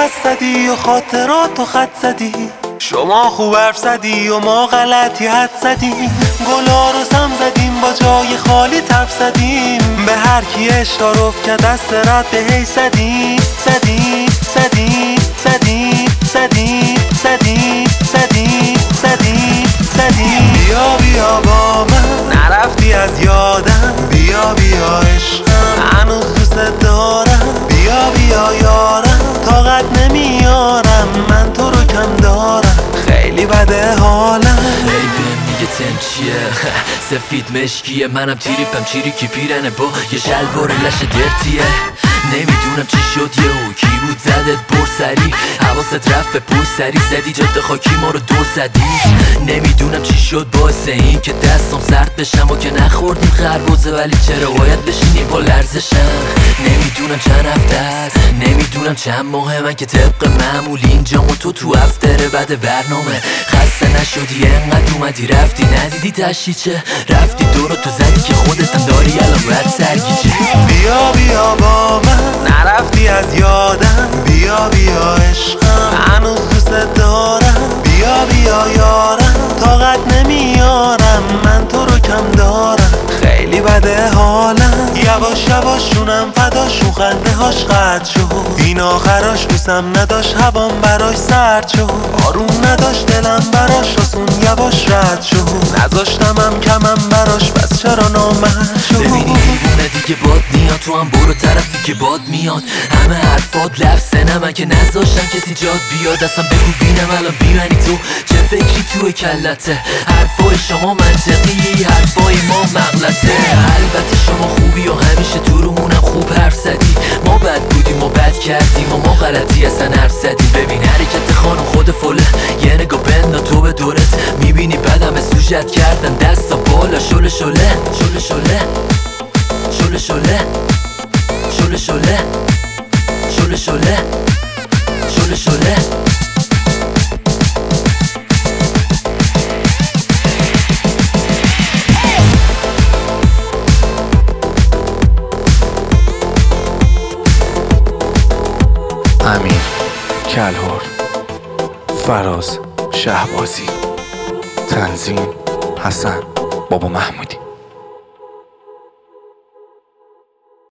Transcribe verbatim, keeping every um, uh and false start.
دست زدی و خاطرات و خط زدی، شما خوب حرف زدی و ما غلطی حد زدیم، گلا رو سم زدیم با جای خالی ترف زدیم، به هر کی اشتراف که دست رد به هی زدیم زدیم زدیم زدیم زدیم زدیم زدیم زدیم زدیم. بیا بیا با من نرفتی از یادم، بیا بیا عشقم هنوز دوست دارم، بیا بیا یارم طاقت نمیارم من تو رو کم دارم، خیلی بده حالم. ای بهم میگه تن چیه سفید مشکیه، منم تیریپم چیری کی پیرنه با یه شلوار لش درتیه، نمیدونم چی شد یهو کی بود زدت بر سری، حواست رفت به پشت سری زدی جاده خاکی ما رو دور زدی، نمیدونم چی شد باعث این که دستم سرد بشم و که نخوردیم خربوزه، ولی چرا باید بشینی با لرزشم، نمیدونم چند هفته است نمیدونم چند ماهه، من که طبق معمول اینجام و تو تو افتره بعد برنامه، خسته نشدی انقدر اومدی رفتی ندیدی تشیچه، رفتی دورو تو زدی که خودتم داری الان باید سرگیچه. بیا بیا با من نرفتی از یادم، بیا بیا عشقم هنوز دوست دارم، بیا بیا یارم طاقت نمیارم من تو رو کم دارم، خیلی بده حالم. یواش یواش شونم فداشون خنده هاش قطع شد، این آخراش دوستم نداشت هوام براش سرد شد، آروم نداشت دلم براش آسون یواش رد شد، نذاشتمم کمم براش بس چرا نامرد شد. ببینی دیوونه دیگه باد میاد تو هم برو طرفی که باد میاد، همه حرفات لفظه نمن که نذاشتن کسی جاد بیاد، اصلا بگو بینم الان بیمنی تو چه فکری توی کلته، حرفای شما منطقی حرفای ما مغلطه، البته شما خوبی و همیشه تو رومونم خوب حرف زدی، ما بد بودیم و بد کردیم و ما غلطی اصلا حرف زدیم، ببین حرکت خانم خود فله یه نگاه بند تو به دورت میبینی بدم سوژت کردن دستا بالا شله شله شله شله شله شله شله شله شله شله شله شله. امیر کلهر، فراز شهبازی، تنظیم حسن بابا محمودی.